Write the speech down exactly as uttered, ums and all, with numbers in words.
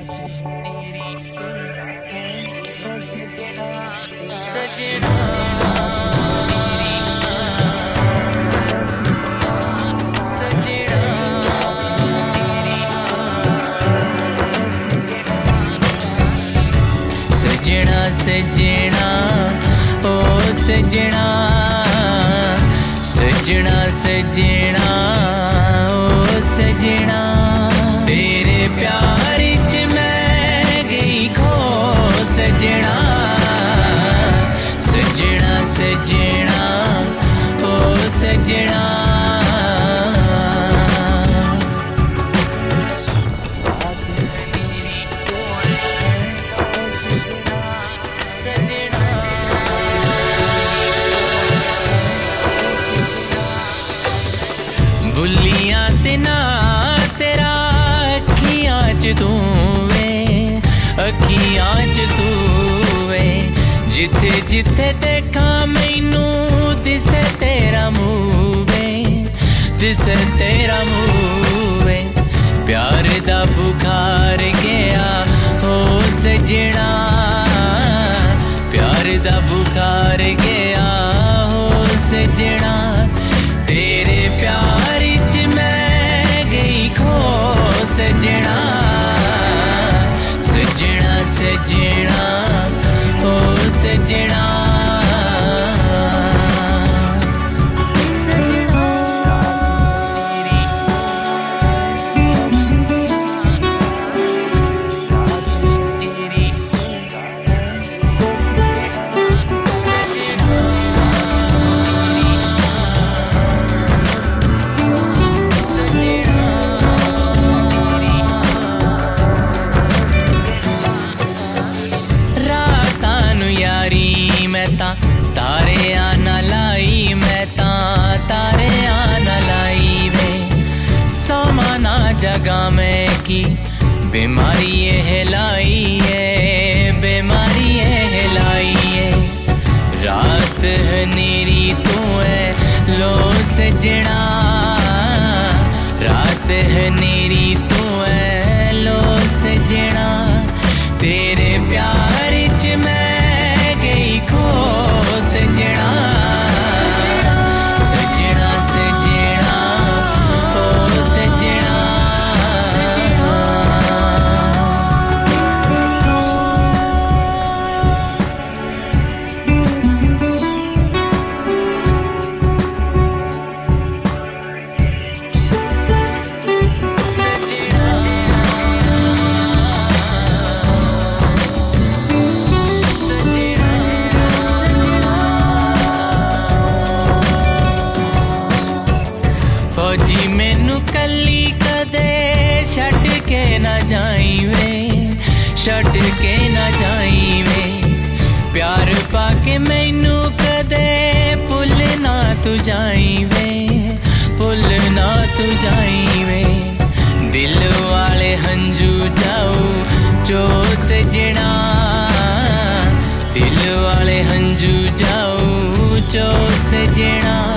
सजना ओ सजना सजना सजना ओ सजना तेरे प्यार च मैं गई खो सजना सजना सजना ओ सजना बुलियां तेना तेरा अखियां च तू वे अखियां च तू वे जिथे जिथे देखा मैनू दिसे तेरा मुँह वे दिसे तेरा मुँह वे प्यार दा बुखार गया हो सजना प्यार दा बुखार गया हो सजना तेरे प्यार च मैं गई खो सजना सजना सजना ओ सजना तारे आना लाई मैं ता तारे आना लाई वे समाना जगह में की बीमारी ये लाई है बीमारी ये लाई है रात हनेरी तू है लो सजना रात हनेरी तू है लो सजना तेरे प्यार च मैं गई खो सजना सजना सजना ओ सजना फौजी मैनू कली कदे छड़ के ना जाई वे छड़ के ना जाई वे प्यार पाके मैनू कदे भुल ना तू जाई वे भुल ना तू जाई वे दिल वाले हंजू जाऊ जो सजना दिल वाले हंजू जाऊ जो सजना